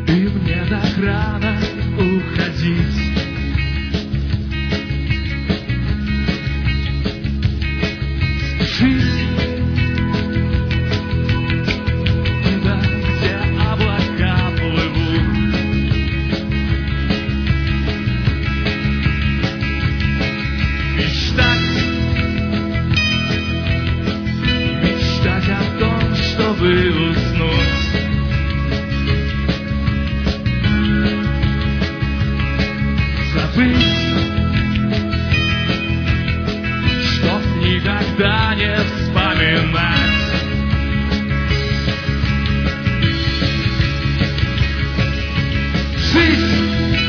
И мне так рано уходить. Спешить туда, где облака плывут. Мечтать о том, чтобы уснуть. Забыть, чтоб никогда не вспоминать. Жить.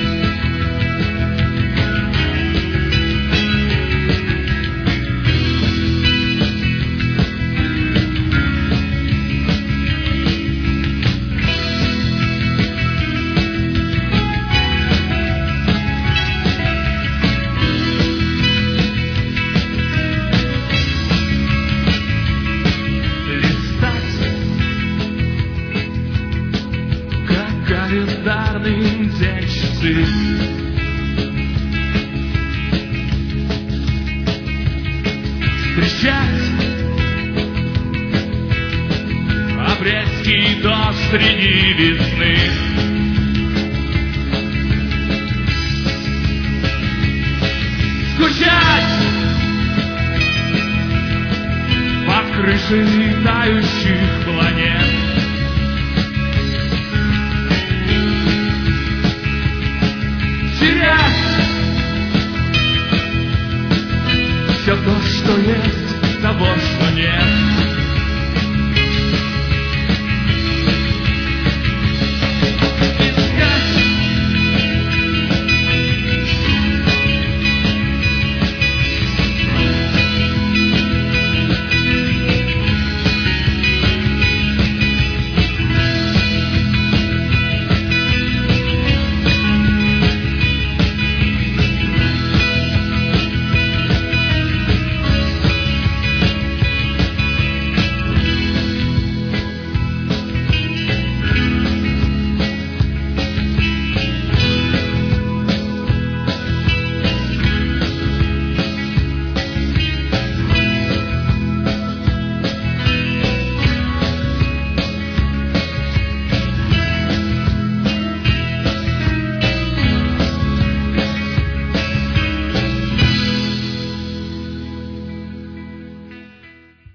Календарный день часы. Встречать апрельский дождь среди весны. Скучать под крышей тающих планет. Все то, что есть, того, что нет.